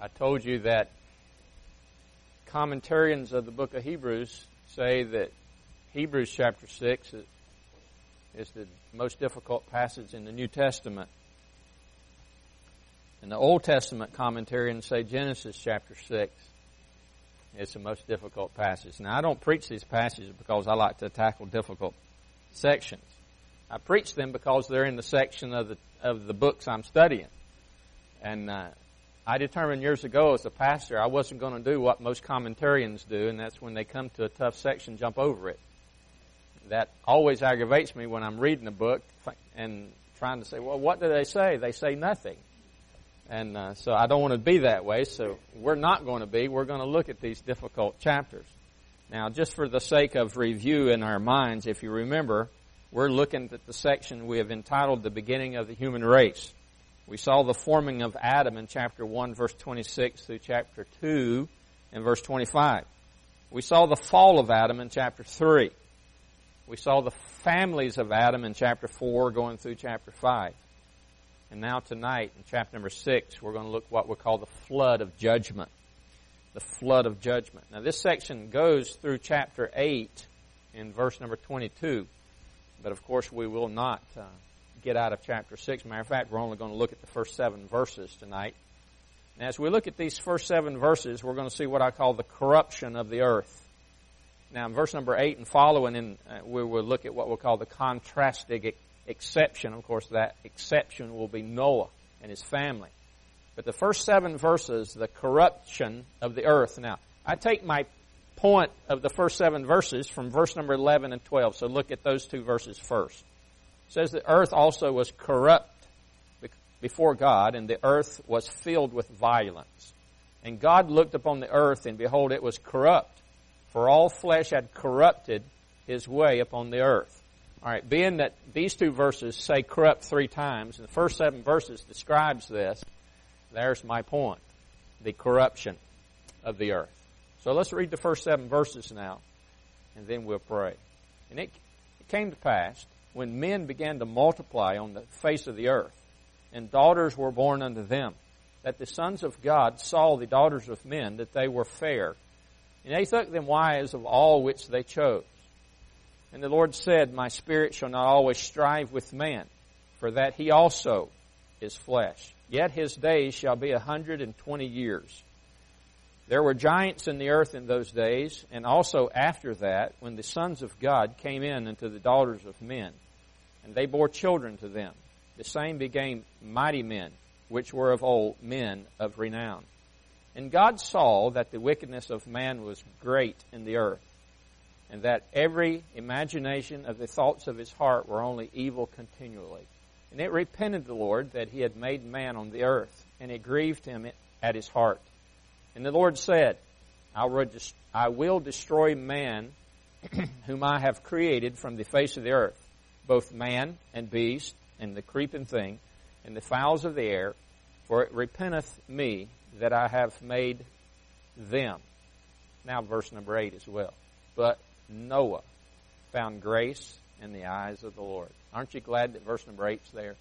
I told you that commentarians of the book of Hebrews say that Hebrews chapter 6 is the most difficult passage in the New Testament. And the Old Testament commentarians say Genesis chapter 6 is the most difficult passage. Now, I don't preach these passages because I like to tackle difficult sections. I preach them because they're in the section of the books I'm studying. And I determined years ago as a pastor I wasn't going to do what most commentarians do, and that's when they come to a tough section, jump over it. That always aggravates me when I'm reading a book and trying to say, well, what do they say? They say nothing. And so I don't want to be that way, so we're not going to be. We're going to look at these difficult chapters. Now, just for the sake of review in our minds, if you remember, we're looking at the section we have entitled The Beginning of the Human Race. We saw the forming of Adam in chapter 1, verse 26 through chapter 2 and verse 25. We saw the fall of Adam in chapter 3. We saw the families of Adam in chapter 4 going through chapter 5. And now tonight, in chapter number 6, we're going to look at what we call the flood of judgment. The flood of judgment. Now this section goes through chapter 8 in verse number 22. But of course we will not get out of chapter 6. Matter of fact, we're only going to look at the first 7 verses tonight. And as we look at these first 7 verses, we're going to see what I call the corruption of the earth. Now in verse number 8 and following, we will look at what we'll call the contrasting exception. Of course, that exception will be Noah and his family. But the first 7 verses, the corruption of the earth. Now, I take my point of the first 7 verses from verse number 11 and 12. So look at those 2 verses first. It says the earth also was corrupt before God, and the earth was filled with violence. And God looked upon the earth, and behold, it was corrupt, for all flesh had corrupted his way upon the earth. All right, being that these 2 verses say corrupt 3 times, and the first 7 verses describes this, there's my point, the corruption of the earth. So let's read the first 7 verses now, and then we'll pray. And it came to pass, when men began to multiply on the face of the earth, and daughters were born unto them, that the sons of God saw the daughters of men, that they were fair, and they took them wives of all which they chose. And the Lord said, my spirit shall not always strive with man, for that he also is flesh. Yet his days shall be 120 years. There were giants in the earth in those days, and also after that, when the sons of God came in unto the daughters of men, and they bore children to them. The same became mighty men, which were of old men of renown. And God saw that the wickedness of man was great in the earth, and that every imagination of the thoughts of his heart were only evil continually. And it repented the Lord that he had made man on the earth, and it grieved him at his heart. And the Lord said, I will destroy man whom I have created from the face of the earth, both man and beast, and the creeping thing, and the fowls of the air, for it repenteth me that I have made them. Now verse number 8 as well. But Noah found grace in the eyes of the Lord. Aren't you glad that verse number 8's there?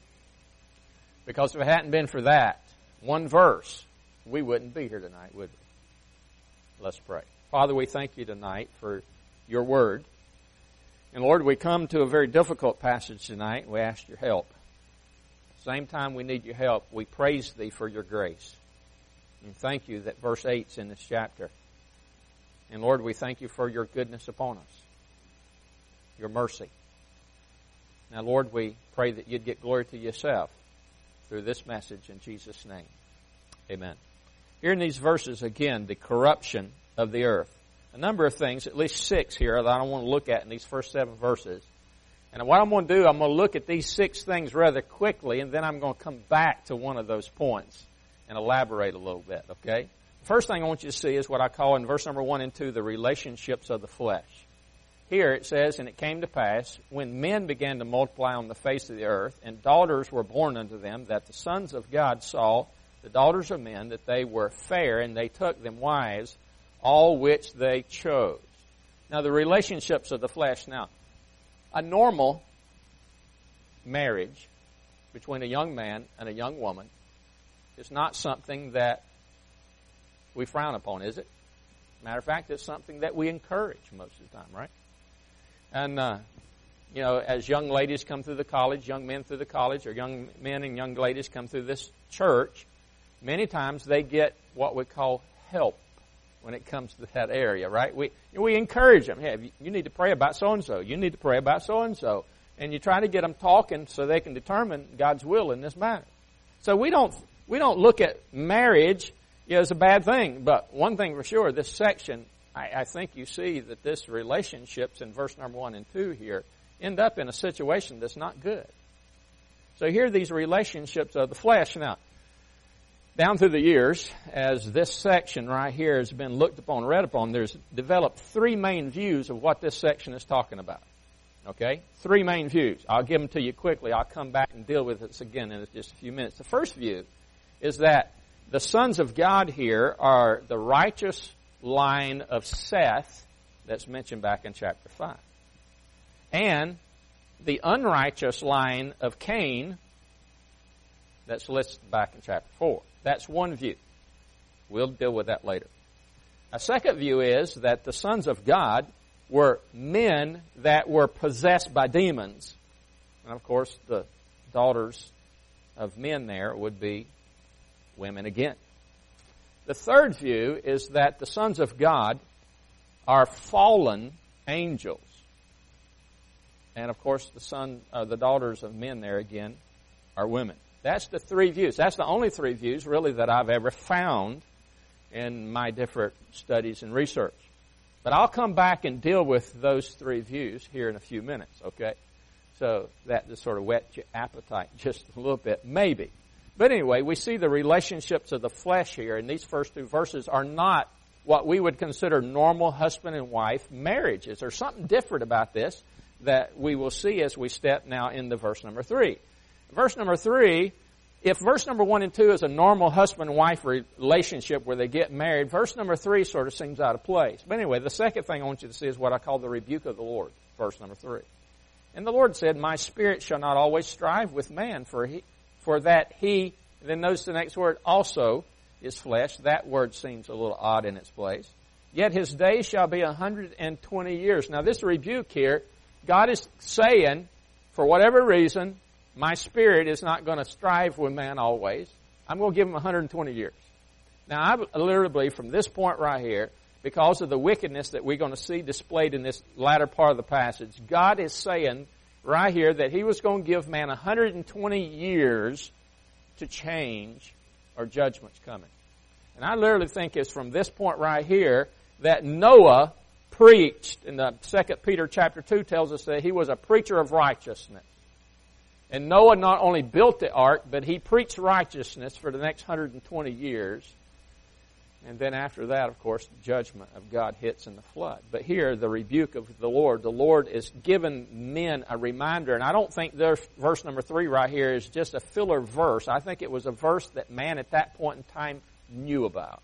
Because if it hadn't been for that one verse, we wouldn't be here tonight, would we? Let's pray. Father, we thank you tonight for your word. And Lord, we come to a very difficult passage tonight. We ask your help. At the same time we need your help, we praise thee for your grace. And thank you that verse 8's in this chapter. And Lord, we thank you for your goodness upon us, your mercy. Now, Lord, we pray that you'd get glory to yourself through this message in Jesus' name. Amen. Here in these verses, again, the corruption of the earth. A number of things, at least 6 here, that I want to look at in these first 7 verses. And what I'm going to do, I'm going to look at these 6 things rather quickly, and then I'm going to come back to one of those points and elaborate a little bit, okay? First thing I want you to see is what I call in verse number 1 and 2, the relationships of the flesh. Here it says, and it came to pass, when men began to multiply on the face of the earth, and daughters were born unto them, that the sons of God saw the daughters of men, that they were fair, and they took them wives, all which they chose. Now, the relationships of the flesh. Now, a normal marriage between a young man and a young woman is not something that we frown upon, is it? Matter of fact, it's something that we encourage most of the time, right? And, as young ladies come through the college, young men through the college, or young men and young ladies come through this church, many times they get what we call help when it comes to that area, right? We encourage them. Hey, you need to pray about so-and-so. You need to pray about so-and-so. And you try to get them talking so they can determine God's will in this matter. So we don't look at marriage as a bad thing. But one thing for sure, this section, I think you see that this relationships in verse number 1 and 2 here end up in a situation that's not good. So here are these relationships of the flesh. Now, down through the years, as this section right here has been looked upon, read upon, there's developed three main views of what this section is talking about. Okay? Three main views. I'll give them to you quickly. I'll come back and deal with this again in just a few minutes. The first view is that the sons of God here are the righteous line of Seth that's mentioned back in chapter 5. And the unrighteous line of Cain that's listed back in chapter 4. That's one view. We'll deal with that later. A second view is that the sons of God were men that were possessed by demons. And of course, the daughters of men there would be women again. The third view is that the sons of God are fallen angels. And of course, the daughters of men there again are women. That's the three views. That's the only three views, really, that I've ever found in my different studies and research. But I'll come back and deal with those three views here in a few minutes, okay? So that just sort of whets your appetite just a little bit, maybe. But anyway, we see the relationships of the flesh here, and these first two verses are not what we would consider normal husband and wife marriages. There's something different about this that we will see as we step now into verse number 3. Verse number 3, if verse number 1 and 2 is a normal husband-wife relationship where they get married, verse number 3 sort of seems out of place. But anyway, the second thing I want you to see is what I call the rebuke of the Lord, verse number 3. And the Lord said, "My spirit shall not always strive with man, for that he," then notice the next word, "also is flesh." That word seems a little odd in its place. "Yet his days shall be 120 years. Now this rebuke here, God is saying, for whatever reason, my spirit is not going to strive with man always. I'm going to give him 120 years. Now, I literally believe from this point right here, because of the wickedness that we're going to see displayed in this latter part of the passage, God is saying right here that he was going to give man 120 years to change, or judgment's coming. And I literally think it's from this point right here that Noah preached, and the 2 Peter chapter 2 tells us that he was a preacher of righteousness. And Noah not only built the ark, but he preached righteousness for the next 120 years. And then after that, of course, the judgment of God hits in the flood. But here, the rebuke of the Lord is giving men a reminder. And I don't think verse number 3 right here is just a filler verse. I think it was a verse that man at that point in time knew about.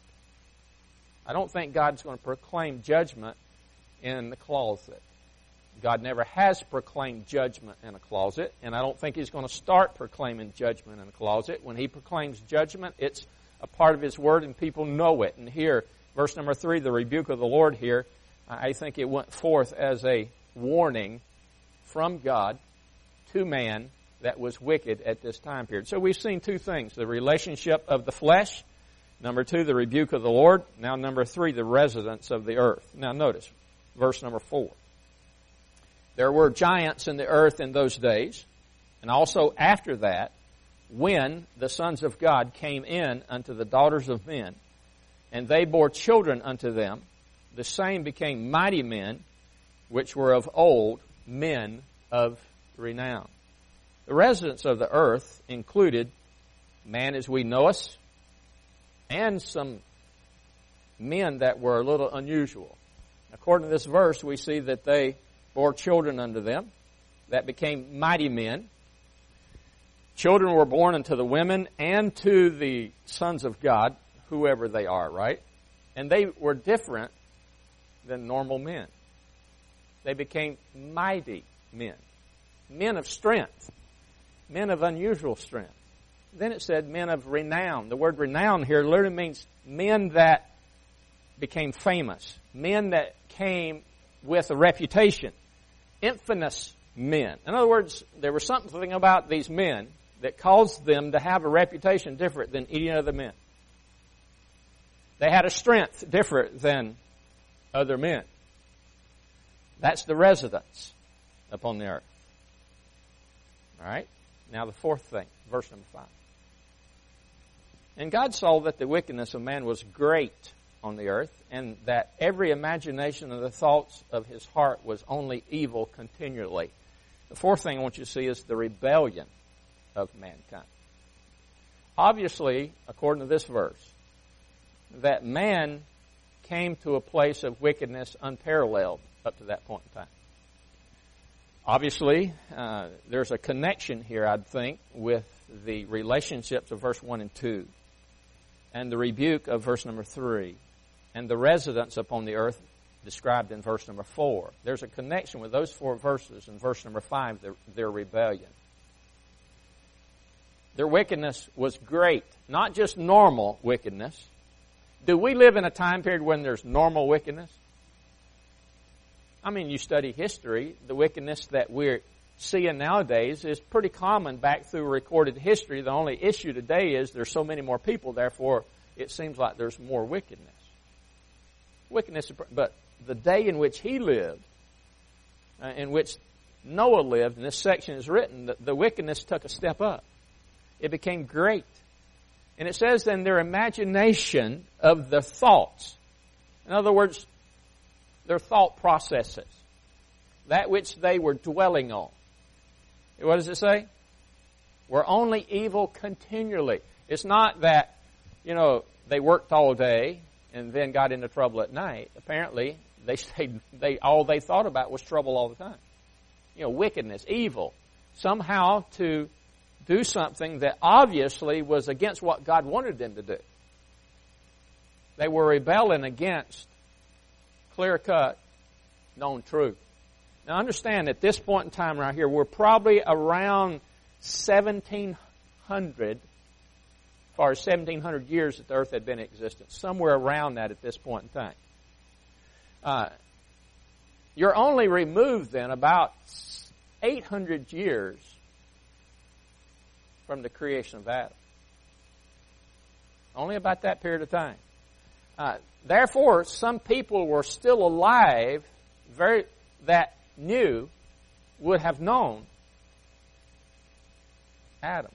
I don't think God's going to proclaim judgment in the closet. God never has proclaimed judgment in a closet, and I don't think he's going to start proclaiming judgment in a closet. When he proclaims judgment, it's a part of his word, and people know it. And here, verse number 3, the rebuke of the Lord here, I think it went forth as a warning from God to man that was wicked at this time period. So we've seen two things: the relationship of the flesh, number 2, the rebuke of the Lord, now number 3, the residents of the earth. Now notice, verse number 4. There were giants in the earth in those days, and also after that, when the sons of God came in unto the daughters of men, and they bore children unto them, the same became mighty men, which were of old, men of renown. The residents of the earth included man as we know us, and some men that were a little unusual. According to this verse, we see that they bore children unto them that became mighty men. Children were born unto the women and to the sons of God, whoever they are, right? And they were different than normal men. They became mighty men, men of strength, men of unusual strength. Then it said men of renown. The word renown here literally means men that became famous, men that came with a reputation, infamous men. In other words, there was something about these men that caused them to have a reputation different than any other men. They had a strength different than other men. That's the residence upon the earth. All right? Now the fourth thing, verse number 5. And God saw that the wickedness of man was great on the earth, and that every imagination of the thoughts of his heart was only evil continually. The fourth thing I want you to see is the rebellion of mankind. Obviously, according to this verse, that man came to a place of wickedness unparalleled up to that point in time. Obviously, there's a connection here, I'd think, with the relationships of verse 1 and 2, and the rebuke of verse number 3, and the residence upon the earth described in verse number 4. There's a connection with those 4 verses in verse number 5, their rebellion. Their wickedness was great, not just normal wickedness. Do we live in a time period when there's normal wickedness? I mean, you study history, the wickedness that we're seeing nowadays is pretty common back through recorded history. The only issue today is there's so many more people, therefore it seems like there's more wickedness. But the day in which he lived, in which Noah lived, and this section is written, the wickedness took a step up. It became great. And it says in their imagination of the thoughts. In other words, their thought processes. That which they were dwelling on. What does it say? Were only evil continually. It's not that, they worked all day and then got into trouble at night. Apparently, all they thought about was trouble all the time. Wickedness, evil. Somehow to do something that obviously was against what God wanted them to do. They were rebelling against clear-cut, known truth. Now understand, at this point in time right here, we're probably around 1700, as far as 1700 years that the earth had been in existence. Somewhere around that at this point in time. You're only removed then about 800 years from the creation of Adam. Only about that period of time. Therefore, some people were still alive that would have known Adam.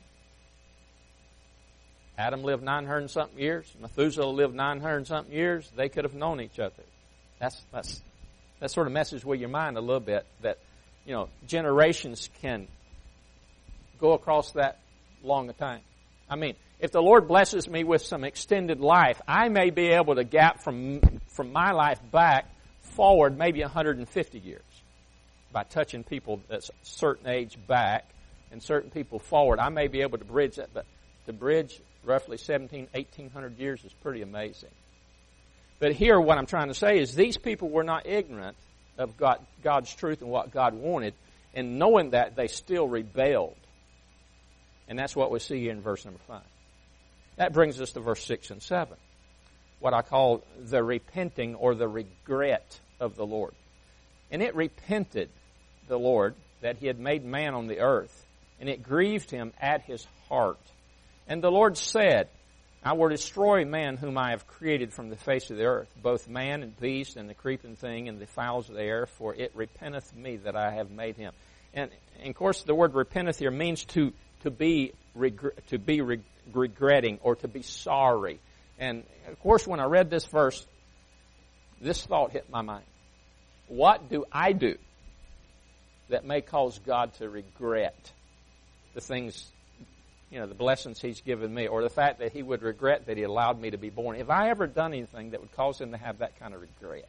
Adam lived 900 and something years. Methuselah lived 900 and something years. They could have known each other. That sort of messes with your mind a little bit, that generations can go across that long a time. I mean, if the Lord blesses me with some extended life, I may be able to gap from my life back forward maybe 150 years by touching people that's a certain age back and certain people forward. I may be able to bridge that, but to bridge roughly 1,800 years is pretty amazing. But here what I'm trying to say is these people were not ignorant of God's truth and what God wanted, and knowing that, they still rebelled. And that's what we see here in verse number 5. That brings us to verse 6 and 7. What I call the repenting or the regret of the Lord. And it repented the Lord that he had made man on the earth, and it grieved him at his heart. And the Lord said, I will destroy man whom I have created from the face of the earth, both man and beast and the creeping thing and the fowls of the air, for it repenteth me that I have made him. And of course the word repenteth here means to be regretting or to be sorry. And of course when I read this verse, this thought hit my mind. What do I do that may cause God to regret the things, the blessings he's given me, or the fact that he would regret that he allowed me to be born? Have I ever done anything that would cause him to have that kind of regret?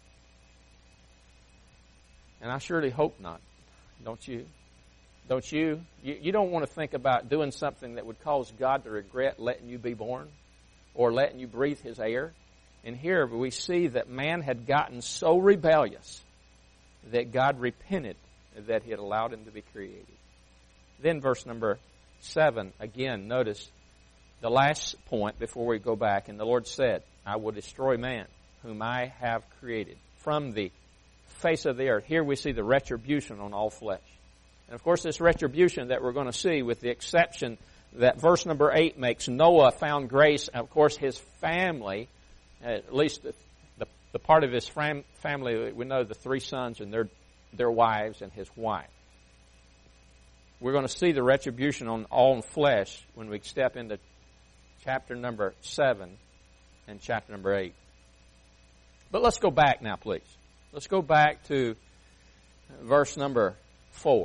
And I surely hope not. Don't you? Don't you? You don't want to think about doing something that would cause God to regret letting you be born or letting you breathe his air. And here we see that man had gotten so rebellious that God repented that he had allowed him to be created. Then verse number 7, again, notice the last point before we go back. And the Lord said, I will destroy man whom I have created from the face of the earth. Here we see the retribution on all flesh. And of course, this retribution that we're going to see, with the exception that verse number 8 makes, Noah found grace. And of course, his family, at least the part of his family, we know the 3 sons and their wives and his wife. We're going to see the retribution on all flesh when we step into chapter number 7 and chapter number 8. But let's go back now, please. Let's go back to verse number 4.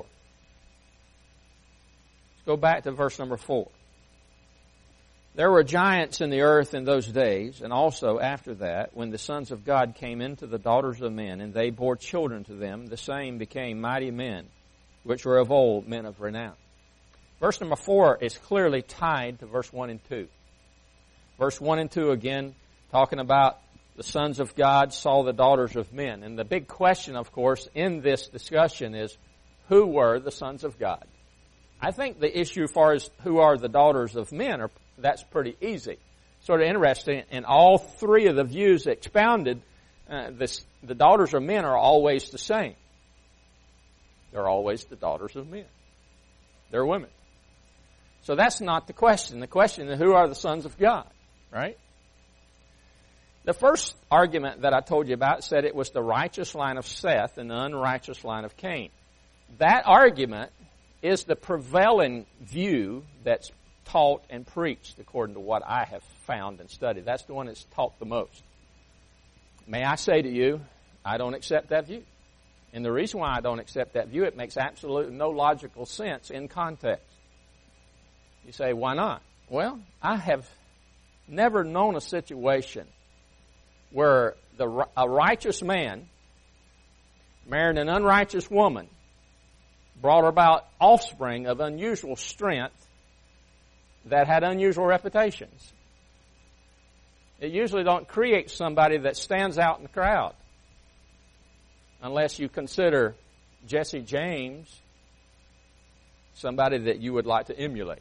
Let's go back to verse number 4. There were giants in the earth in those days, and also after that, when the sons of God came into the daughters of men, and they bore children to them, the same became mighty men, which were of old, men of renown. Verse number 4 is clearly tied to verse 1 and 2. Verse 1 and 2 again, talking about the sons of God saw the daughters of men. And the big question, of course, in this discussion is, who were the sons of God? I think the issue as far as who are the daughters of men, that's pretty easy. Sort of interesting. In all 3 of the views expounded, the daughters of men are always the same. They're always the daughters of men. They're women. So that's not the question. The question is, who are the sons of God? Right? The first argument that I told you about said it was the righteous line of Seth and the unrighteous line of Cain. That argument is the prevailing view that's taught and preached according to what I have found and studied. That's the one that's taught the most. May I say to you, I don't accept that view. And the reason why I don't accept that view, it makes absolutely no logical sense in context. You say, why not? Well, I have never known a situation where a righteous man married an unrighteous woman brought about offspring of unusual strength that had unusual reputations. It usually don't create somebody that stands out in the crowd, unless you consider Jesse James somebody that you would like to emulate,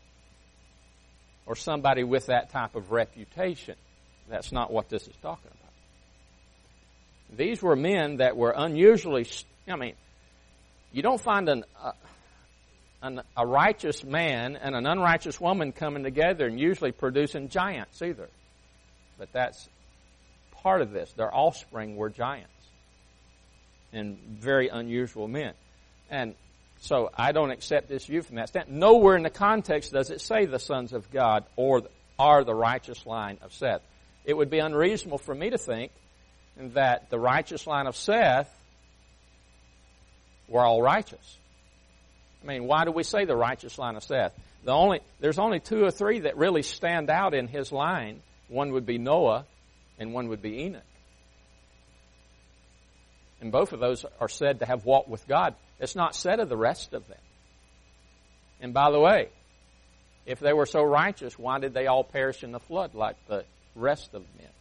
or somebody with that type of reputation. That's not what this is talking about. These were men that were unusually, you don't find a righteous man and an unrighteous woman coming together and usually producing giants either. But that's part of this. Their offspring were giants and very unusual men. And so I don't accept this view from that standpoint. Nowhere in the context does it say the sons of God or are the righteous line of Seth. It would be unreasonable for me to think that the righteous line of Seth were all righteous. Why do we say the righteous line of Seth? There's only 2 or 3 that really stand out in his line. One would be Noah, and one would be Enoch. And both of those are said to have walked with God. It's not said of the rest of them. And by the way, if they were so righteous, why did they all perish in the flood like the rest of men?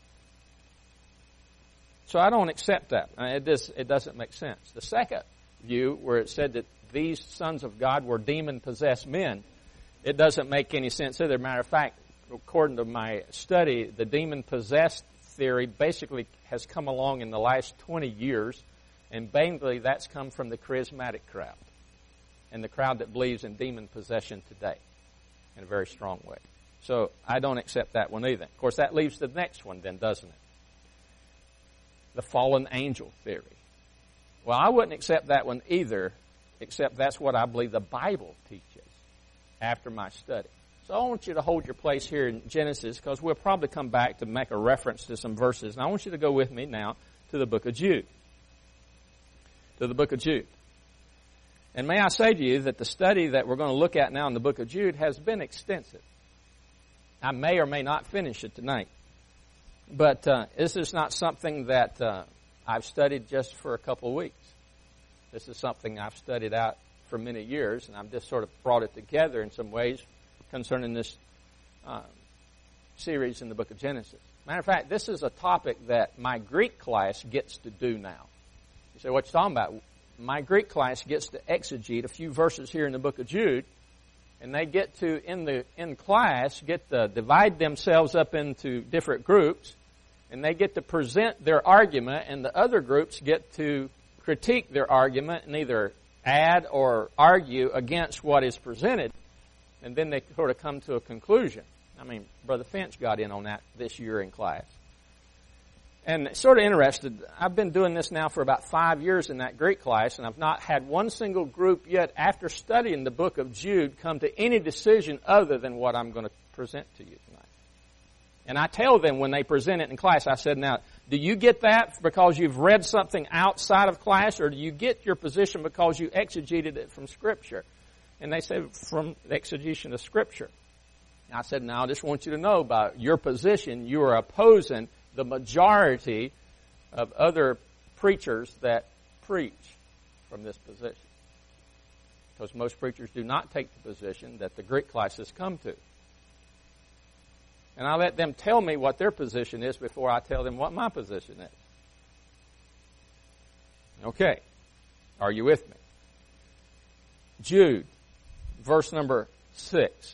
So I don't accept that. It doesn't make sense. The second view, where it said that these sons of God were demon-possessed men, it doesn't make any sense either. Matter of fact, according to my study, the demon-possessed theory basically has come along in the last 20 years, and basically that's come from the charismatic crowd and the crowd that believes in demon possession today in a very strong way. So I don't accept that one either. Of course, that leaves the next one then, doesn't it? The fallen angel theory. Well, I wouldn't accept that one either, except that's what I believe the Bible teaches after my study. So I want you to hold your place here in Genesis, because we'll probably come back to make a reference to some verses. And I want you to go with me now to the book of Jude. To the book of Jude. And may I say to you that the study that we're going to look at now in the book of Jude has been extensive. I may or may not finish it tonight. But this is not something that I've studied just for a couple of weeks. This is something I've studied out for many years, and I've just sort of brought it together in some ways concerning this series in the book of Genesis. Matter of fact, this is a topic that my Greek class gets to do now. You say, what you talking about? My Greek class gets to exegete a few verses here in the book of Jude, and they get to, in class, get to divide themselves up into different groups, And they get to present their argument, and the other groups get to critique their argument and either add or argue against what is presented. And then they sort of come to a conclusion. I mean, Brother Finch got in on that this year in class. And sort of interested, I've been doing this now for about 5 years in that Greek class, and I've not had one single group yet, after studying the book of Jude, come to any decision other than what I'm going to present to you tonight. And I tell them when they present it in class, I said, now, do you get that because you've read something outside of class, or do you get your position because you exegeted it from Scripture? And they said, from the exegetion of Scripture. And I said, now, I just want you to know about your position. You are opposing the majority of other preachers that preach from this position. Because most preachers do not take the position that the Greek classes come to. And I let them tell me what their position is before I tell them what my position is. Okay. Are you with me? Jude, verse number 6.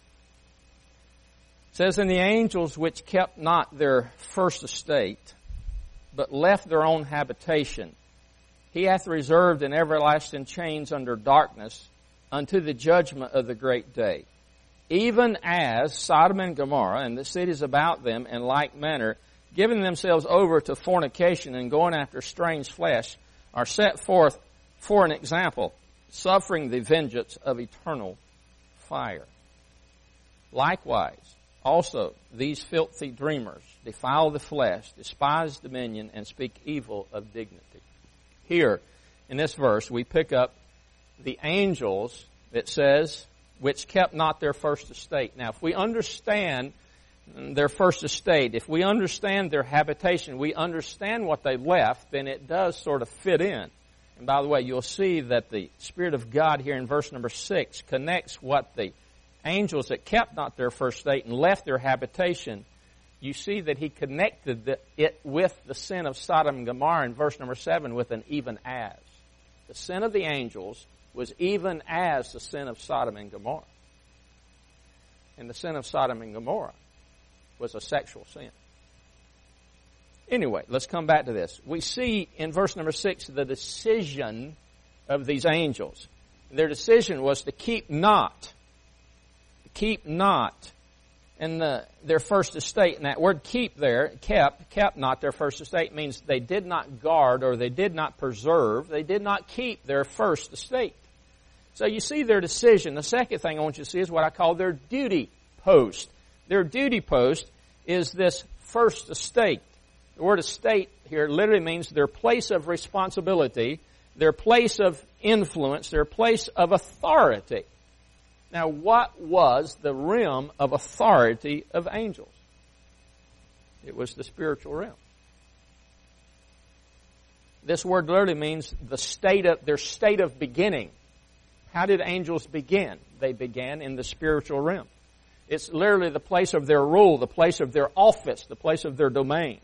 It says, and the angels which kept not their first estate, but left their own habitation, he hath reserved in everlasting chains under darkness unto the judgment of the great day. Even as Sodom and Gomorrah and the cities about them in like manner, giving themselves over to fornication and going after strange flesh, are set forth for an example, suffering the vengeance of eternal fire. Likewise, also, these filthy dreamers defile the flesh, despise dominion, and speak evil of dignity. Here, in this verse, we pick up the angels, it says, which kept not their first estate. Now, if we understand their first estate, if we understand their habitation, we understand what they left, then it does sort of fit in. And by the way, you'll see that the Spirit of God here in verse number 6 connects what the angels that kept not their first estate and left their habitation. You see that he connected it with the sin of Sodom and Gomorrah in verse number 7 with an even as. The sin of the angels was even as the sin of Sodom and Gomorrah. And the sin of Sodom and Gomorrah was a sexual sin. Anyway, let's come back to this. We see in verse number 6 the decision of these angels. Their decision was to keep not in their first estate. And that word keep there, kept not their first estate, means they did not guard or they did not preserve, they did not keep their first estate. So you see their decision. The second thing I want you to see is what I call their duty post. Their duty post is this first estate. The word estate here literally means their place of responsibility, their place of influence, their place of authority. Now, what was the realm of authority of angels? It was the spiritual realm. This word literally means their state of beginning. How did angels begin? They began in the spiritual realm. It's literally the place of their rule, the place of their office, the place of their domain.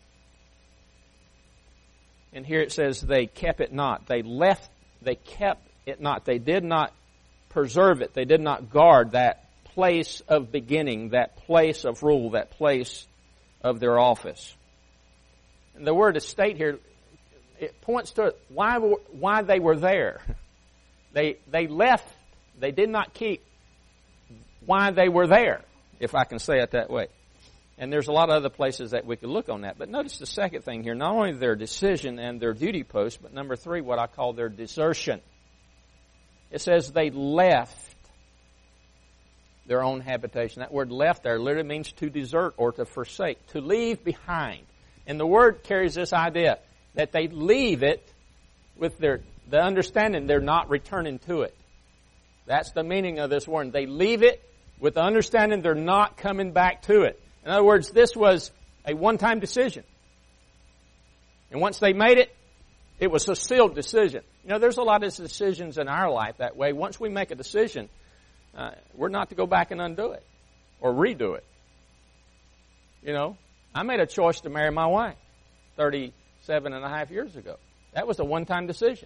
And here it says they kept it not. They kept it not. They did not preserve it. They did not guard that place of beginning, that place of rule, that place of their office. And the word estate here, it points to why they were there. They left, they did not keep why they were there, if I can say it that way. And there's a lot of other places that we could look on that. But notice the second thing here, not only their decision and their duty post, but number 3, what I call their desertion. It says they left their own habitation. That word left there literally means to desert or to forsake, to leave behind. And the word carries this idea that they leave it with the understanding they're not returning to it. That's the meaning of this word. They leave it with the understanding they're not coming back to it. In other words, this was a one-time decision. And once they made it, it was a sealed decision. You know, there's a lot of decisions in our life that way. Once we make a decision, we're not to go back and undo it or redo it. You know, I made a choice to marry my wife 37 and a half years ago. That was a one-time decision.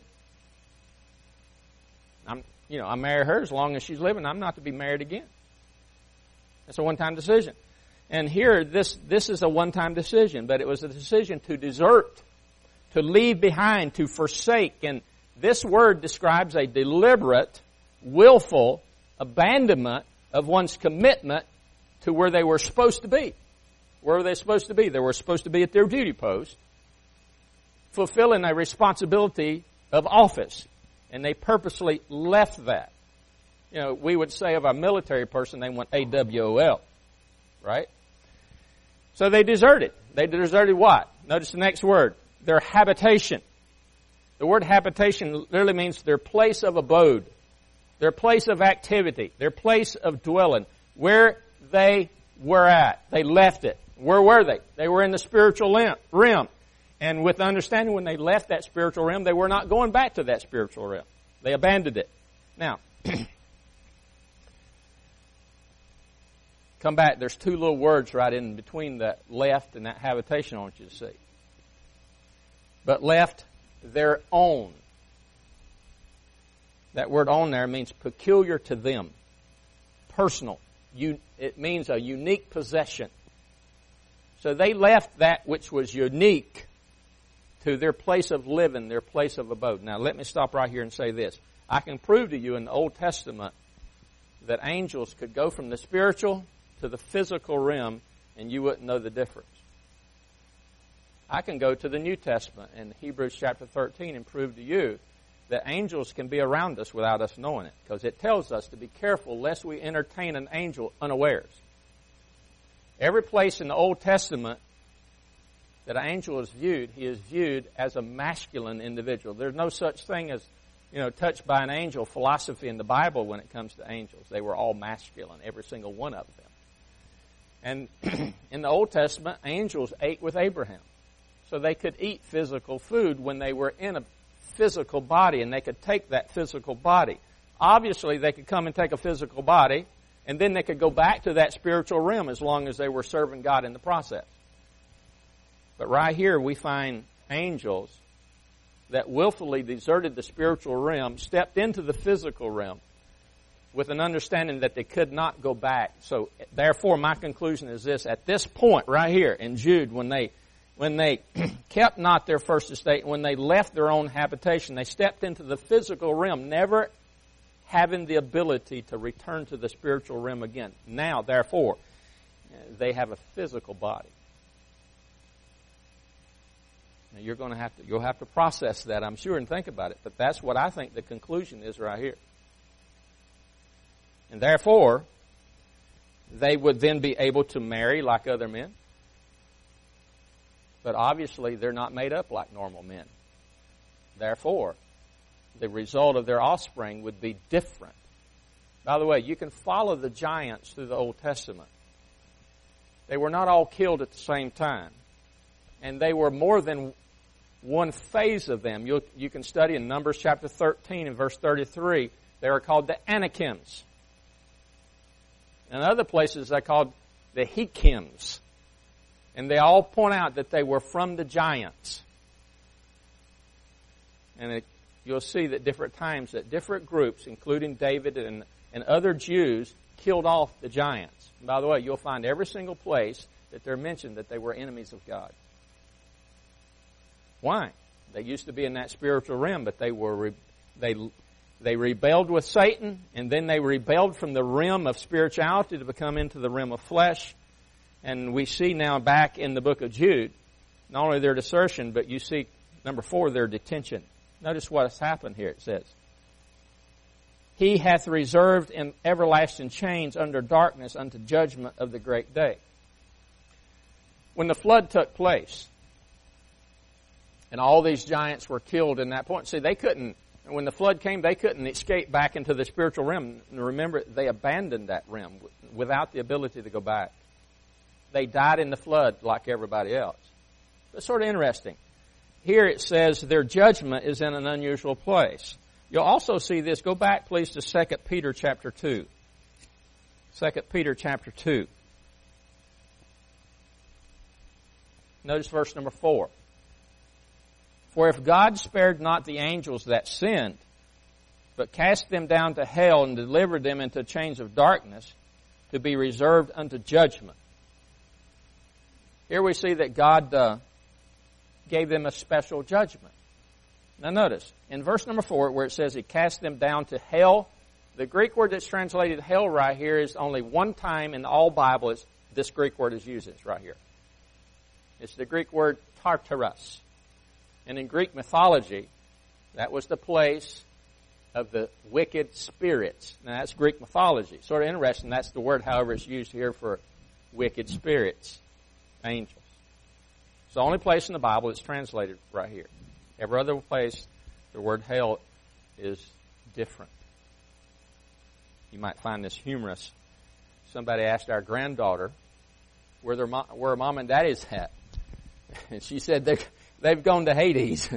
I marry her as long as she's living. I'm not to be married again. That's a one-time decision. And here, this is a one-time decision, but it was a decision to desert, to leave behind, to forsake. And this word describes a deliberate, willful abandonment of one's commitment to where they were supposed to be. Where were they supposed to be? They were supposed to be at their duty post, fulfilling a responsibility of office. And they purposely left that. You know, we would say of a military person, they went AWOL, right? So they deserted. They deserted what? Notice the next word. Their habitation. The word habitation literally means their place of abode, their place of activity, their place of dwelling, where they were at. They left it. Where were they? They were in the spiritual realm. And with understanding when they left that spiritual realm, they were not going back to that spiritual realm. They abandoned it. Now, come back. There's two little words right in between that left and that habitation I want you to see. But left their own. That word own there means peculiar to them. Personal. It means a unique possession. So they left that which was unique to their place of living, their place of abode. Now let me stop right here and say this. I can prove to you in the Old Testament that angels could go from the spiritual to the physical realm and you wouldn't know the difference. I can go to the New Testament in Hebrews chapter 13 and prove to you that angels can be around us without us knowing it, because it tells us to be careful lest we entertain an angel unawares. Every place in the Old Testament that an angel is viewed, he is viewed as a masculine individual. There's no such thing as, touched by an angel philosophy in the Bible when it comes to angels. They were all masculine, every single one of them. And in the Old Testament, angels ate with Abraham. So they could eat physical food when they were in a physical body, and they could take that physical body. Obviously, they could come and take a physical body, and then they could go back to that spiritual realm as long as they were serving God in the process. But right here we find angels that willfully deserted the spiritual realm, stepped into the physical realm with an understanding that they could not go back. So therefore my conclusion is this: at this point right here in Jude, when they kept not their first estate, when they left their own habitation, they stepped into the physical realm, never having the ability to return to the spiritual realm again. Now, therefore, they have a physical body. Now, you'll have to process that, I'm sure, and think about it. But that's what I think the conclusion is right here. And therefore, they would then be able to marry like other men. But obviously, they're not made up like normal men. Therefore, the result of their offspring would be different. By the way, you can follow the giants through the Old Testament. They were not all killed at the same time. And they were more than one phase of them. You can study in Numbers chapter 13 and verse 33. They were called the Anakims. In other places, they're called the Hekims. And they all point out that they were from the giants. And you'll see that different times that different groups, including David and other Jews, killed off the giants. And by the way, you'll find every single place that they're mentioned that they were enemies of God. Why? They used to be in that spiritual realm, but they rebelled with Satan, and then they rebelled from the realm of spirituality to become into the realm of flesh. And we see now back in the book of Jude, not only their desertion, but you see, number 4, their detention. Notice what has happened here, it says. He hath reserved in everlasting chains under darkness unto judgment of the great day. When the flood took place, and all these giants were killed in that point, see, when the flood came, they couldn't escape back into the spiritual realm. And remember, they abandoned that realm without the ability to go back. They died in the flood like everybody else. It's sort of interesting. Here it says their judgment is in an unusual place. You'll also see this. Go back, please, to 2 Peter chapter 2. 2 Peter chapter 2. Notice verse number 4. For if God spared not the angels that sinned, but cast them down to hell and delivered them into chains of darkness to be reserved unto judgment. Here we see that God gave them a special judgment. Now notice, in verse number 4, where it says He cast them down to hell, the Greek word that's translated hell right here is only one time in all Bible this Greek word is used. It's right here. It's the Greek word Tartarus. And in Greek mythology, that was the place of the wicked spirits. Now that's Greek mythology. Sort of interesting. That's the word, however, it's used here for wicked spirits, angels. It's the only place in the Bible that's translated right here. Every other place, the word hell is different. You might find this humorous. Somebody asked our granddaughter where her mom and daddy's at. And she said they've gone to Hades.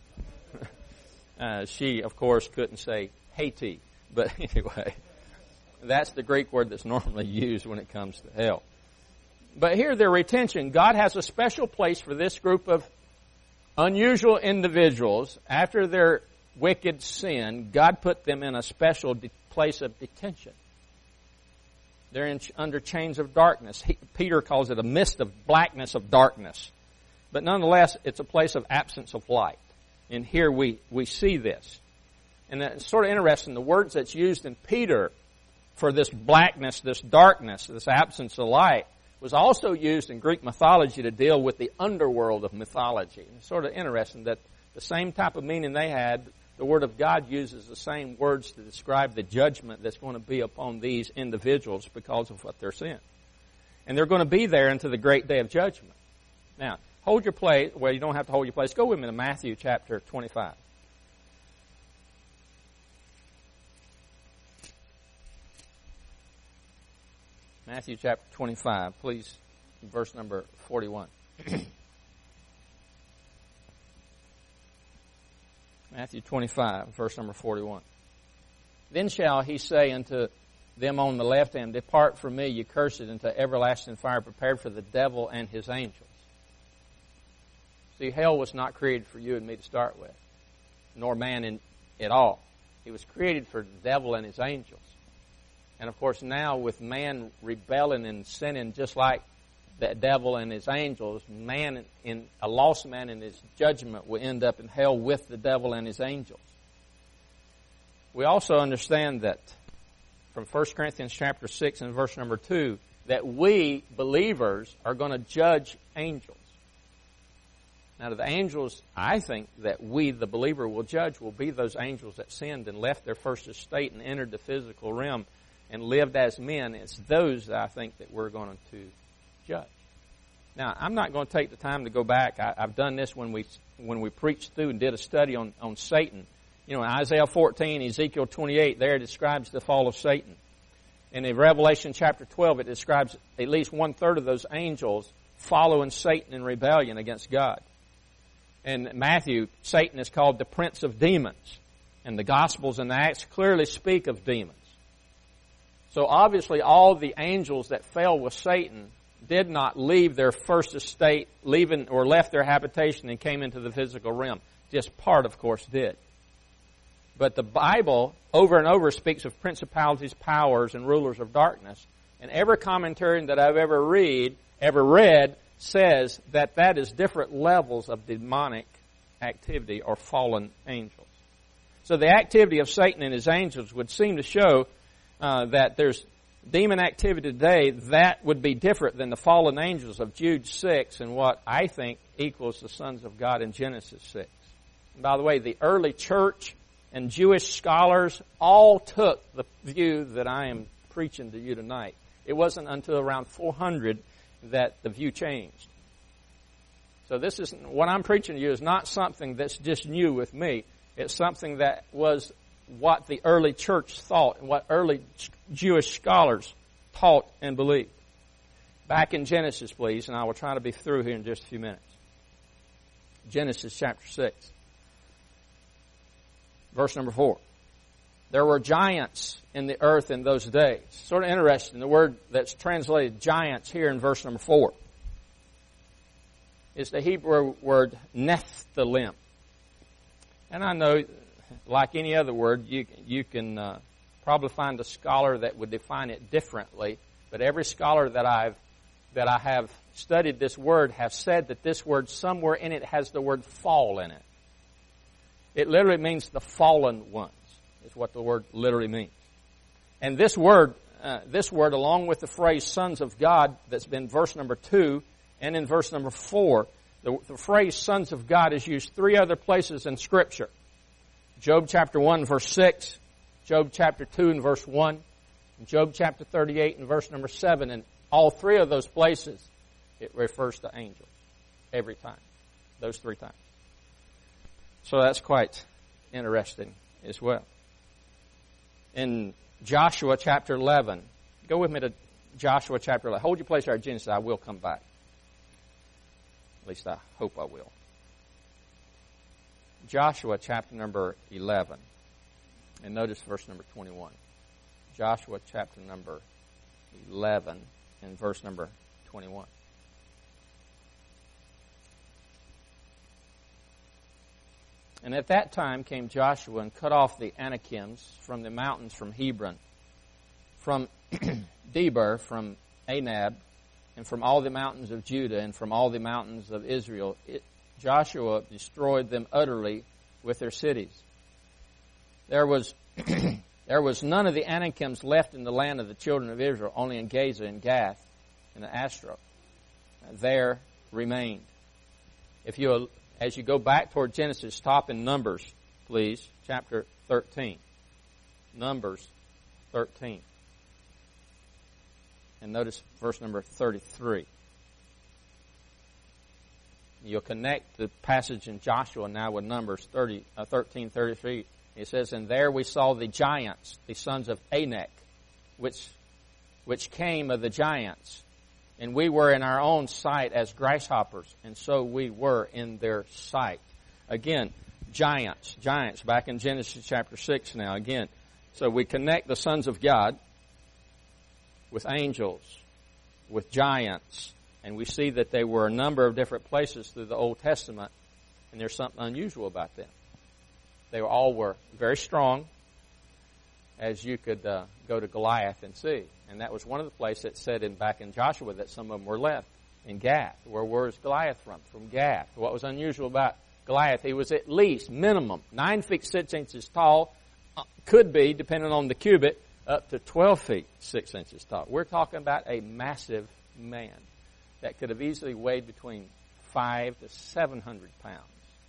She, of course, couldn't say Haiti. But anyway, that's the Greek word that's normally used when it comes to hell. But here, their retention. God has a special place for this group of unusual individuals. After their wicked sin, God put them in a special place of detention. They're under chains of darkness. Peter calls it a mist of blackness of darkness. But nonetheless, it's a place of absence of light. And here we see this. And it's sort of interesting, the words that's used in Peter for this blackness, this darkness, this absence of light, was also used in Greek mythology to deal with the underworld of mythology. And it's sort of interesting that the same type of meaning they had, the Word of God uses the same words to describe the judgment that's going to be upon these individuals because of what they're sin. And they're going to be there until the great day of judgment. Now, hold your place. Well, you don't have to hold your place. Go with me to Matthew chapter 25. Matthew chapter 25, please, verse number 41. Matthew 25, verse number 41. Then shall he say unto them on the left hand, Depart from me, ye cursed, into everlasting fire prepared for the devil and his angels. See, hell was not created for you and me to start with, nor man at all. It was created for the devil and his angels. And of course now with man rebelling and sinning just like the devil and his angels, a lost man in his judgment will end up in hell with the devil and his angels. We also understand that from 1 Corinthians chapter 6 and verse number 2, that we believers are going to judge angels. Now, the angels, I think, that we, the believer, will judge will be those angels that sinned and left their first estate and entered the physical realm and lived as men. It's those that I think that we're going to judge. Now, I'm not going to take the time to go back. I've done this when we preached through and did a study on Satan. You know, in Isaiah 14, Ezekiel 28, there it describes the fall of Satan. And in Revelation chapter 12, it describes at least 1/3 of those angels following Satan in rebellion against God. In Matthew, Satan is called the prince of demons. And the Gospels and the Acts clearly speak of demons. So obviously all the angels that fell with Satan did not leave their first estate, left their habitation and came into the physical realm. Just part, of course, did. But the Bible over and over speaks of principalities, powers, and rulers of darkness. And every commentary that I've ever read, says that is different levels of demonic activity or fallen angels. So the activity of Satan and his angels would seem to show that there's demon activity today that would be different than the fallen angels of Jude 6 and what I think equals the sons of God in Genesis 6. And by the way, the early church and Jewish scholars all took the view that I am preaching to you tonight. It wasn't until around 400 that the view changed. So this is what I'm preaching to you is not something that's just new with me. It's something that was what the early church thought and what early Jewish scholars taught and believed. Back in Genesis, please, and I will try to be through here in just a few minutes. Genesis chapter 6. Verse number 4. There were giants in the earth in those days. Sort of interesting, the word that's translated giants here in verse number 4 is the Hebrew word Nephilim. And I know, like any other word, you can probably find a scholar that would define it differently, but every scholar that I've that I have studied this word have said that this word somewhere in it has the word fall in it. It literally means the fallen ones, is what the word literally means. And this word along with the phrase sons of God that's been verse number 2 and in verse number 4, the phrase sons of God is used 3 other places in Scripture. Job chapter 1 verse 6, Job chapter 2 and verse 1, and Job chapter 38 and verse number 7. And all 3 of those places, it refers to angels every time. Those 3 times. So that's quite interesting as well. In Joshua chapter 11, go with me to Joshua chapter 11. Hold your place there at Genesis. I will come back. At least I hope I will. Joshua chapter number 11. And notice verse number 21. Joshua chapter number 11 and verse number 21. And at that time came Joshua and cut off the Anakims from the mountains from Hebron, from Debir, from Anab, and from all the mountains of Judah, and from all the mountains of Israel. Joshua destroyed them utterly with their cities. There was none of the Anakims left in the land of the children of Israel, only in Gaza and Gath and Ashtaroth. There remained. As you go back toward Genesis, stop in Numbers, please, chapter 13. Numbers 13. And notice verse number 33. You'll connect the passage in Joshua now with Numbers 13:33. It says, "And there we saw the giants, the sons of Anak, which came of the giants. And we were in our own sight as grasshoppers, and so we were in their sight." Again, giants, back in Genesis chapter 6 now. Again, so we connect the sons of God with angels, with giants, and we see that they were a number of different places through the Old Testament, and there's something unusual about them. They all were very strong, as you could go to Goliath and see. And that was one of the places that said back in Joshua that some of them were left in Gath. Where was Goliath from? From Gath. What was unusual about Goliath? He was at least, minimum, 9 feet 6 inches tall, could be, depending on the cubit, up to 12 feet 6 inches tall. We're talking about a massive man that could have easily weighed between 500 to 700 pounds.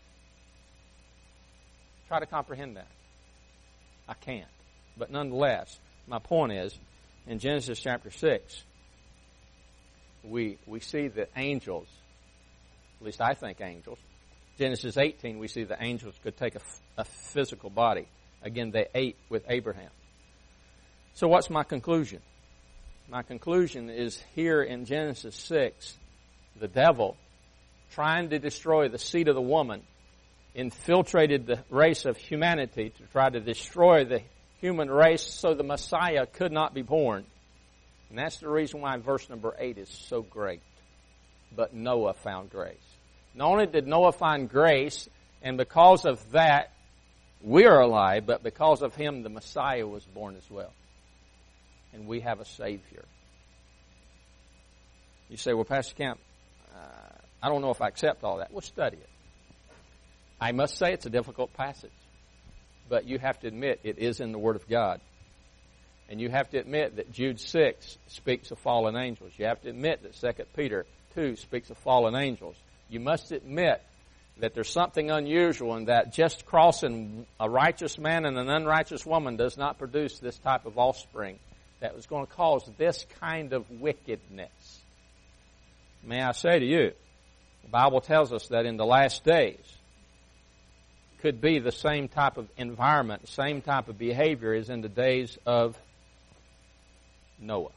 Try to comprehend that. I can't. But nonetheless, my point is, in Genesis chapter 6, we see that angels, at least I think angels, Genesis 18, we see the angels could take a physical body. Again, they ate with Abraham. So what's my conclusion? My conclusion is here in Genesis 6, the devil, trying to destroy the seed of the woman, infiltrated the race of humanity to try to destroy the human race so the Messiah could not be born. And that's the reason why verse number 8 is so great. But Noah found grace. Not only did Noah find grace, and because of that, we are alive, but because of him, the Messiah was born as well. And we have a Savior. You say, well, Pastor Camp, I don't know if I accept all that. Well, study it. I must say it's a difficult passage. But you have to admit it is in the Word of God. And you have to admit that Jude 6 speaks of fallen angels. You have to admit that 2 Peter 2 speaks of fallen angels. You must admit that there's something unusual in that just crossing a righteous man and an unrighteous woman does not produce this type of offspring that was going to cause this kind of wickedness. May I say to you, the Bible tells us that in the last days, could be the same type of environment, same type of behavior as in the days of Noah.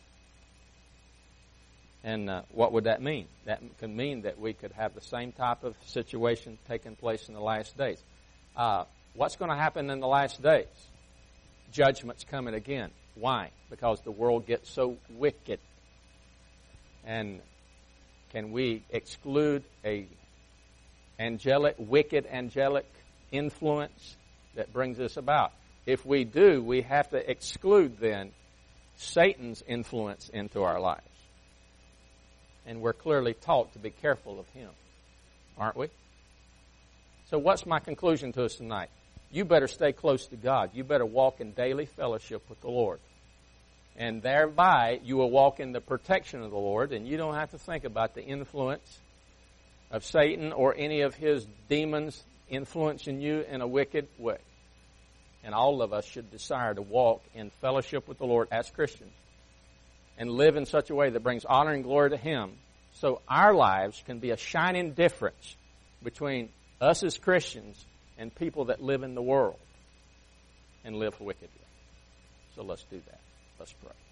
And what would that mean? That could mean that we could have the same type of situation taking place in the last days. What's going to happen in the last days? Judgment's coming again. Why? Because the world gets so wicked. And can we exclude a wicked angelic influence that brings this about? If we do, we have to exclude then Satan's influence into our lives. And we're clearly taught to be careful of him, aren't we? So what's my conclusion to us tonight? You better stay close to God. You better walk in daily fellowship with the Lord. And thereby, you will walk in the protection of the Lord, and you don't have to think about the influence of Satan or any of his demons influencing you in a wicked way. And all of us should desire to walk in fellowship with the Lord as Christians and live in such a way that brings honor and glory to him, so our lives can be a shining difference between us as Christians and people that live in the world and live wickedly. So let's do that. Let's pray.